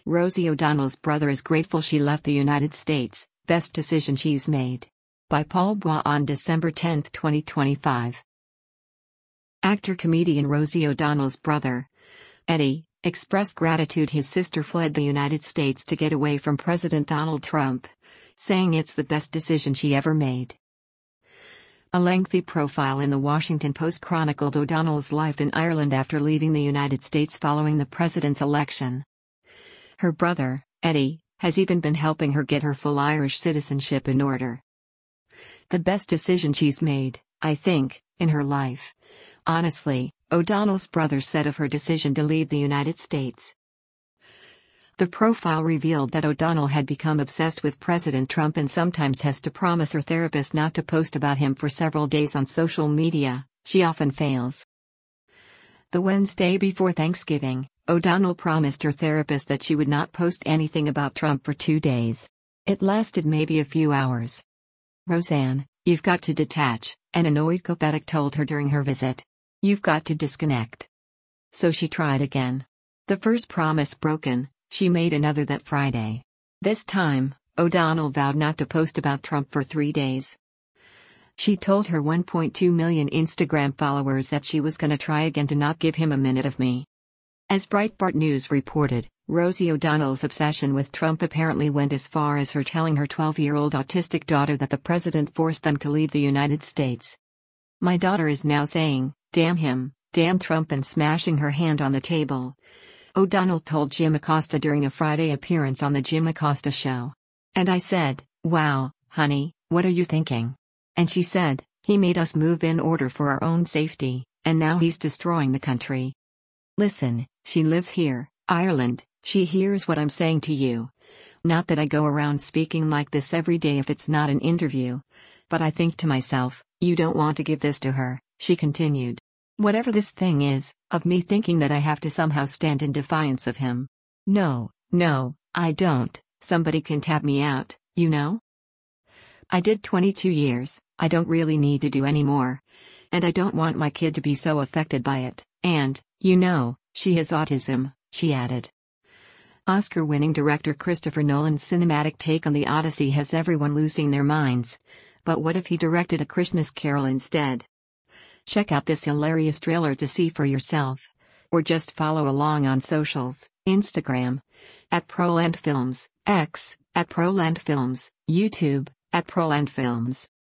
Rosie O'Donnell's brother is grateful she left the United States, best decision she's made. By Paul Bois on December 10, 2025. Actor-comedian Rosie O'Donnell's brother, Eddie, expressed gratitude his sister fled the United States to get away from President Donald Trump, saying it's the best decision she ever made. A lengthy profile in the Washington Post chronicled O'Donnell's life in Ireland after leaving the United States following the president's election. Her brother, Eddie, has even been helping her get her full Irish citizenship in order. The best decision she's made, I think, in her life. Honestly, O'Donnell's brother said of her decision to leave the United States. The profile revealed that O'Donnell had become obsessed with President Trump and sometimes has to promise her therapist not to post about him for several days on social media. She often fails. The Wednesday before Thanksgiving, O'Donnell promised her therapist that she would not post anything about Trump for 2 days. It lasted maybe a few hours. "Roseanne, you've got to detach," an annoyed Kopetic told her during her visit. "You've got to disconnect." So she tried again. The first promise broken, she made another that Friday. This time, O'Donnell vowed not to post about Trump for 3 days. She told her 1.2 million Instagram followers that she was gonna try again to not give him a minute of me. As Breitbart News reported, Rosie O'Donnell's obsession with Trump apparently went as far as her telling her 12-year-old autistic daughter that the president forced them to leave the United States. "My daughter is now saying, 'Damn him, damn Trump,' and smashing her hand on the table," O'Donnell told Jim Acosta during a Friday appearance on The Jim Acosta Show. "And I said, 'Wow, honey, what are you thinking?' And she said, 'He made us move in order for our own safety, and now he's destroying the country.' Listen, she lives here, Ireland, she hears what I'm saying to you. Not that I go around speaking like this every day if it's not an interview. But I think to myself, you don't want to give this to her," she continued. "Whatever this thing is, of me thinking that I have to somehow stand in defiance of him. No, I don't, somebody can tap me out, you know? I did 22 years, I don't really need to do any more. And I don't want my kid to be so affected by it, and, you know, she has autism," she added. Oscar-winning director Christopher Nolan's cinematic take on The Odyssey has everyone losing their minds. But what if he directed A Christmas Carol instead? Check out this hilarious trailer to see for yourself. Or just follow along on socials, Instagram, @ProlandFilms, X, @ProlandFilms, YouTube, @ProlandFilms.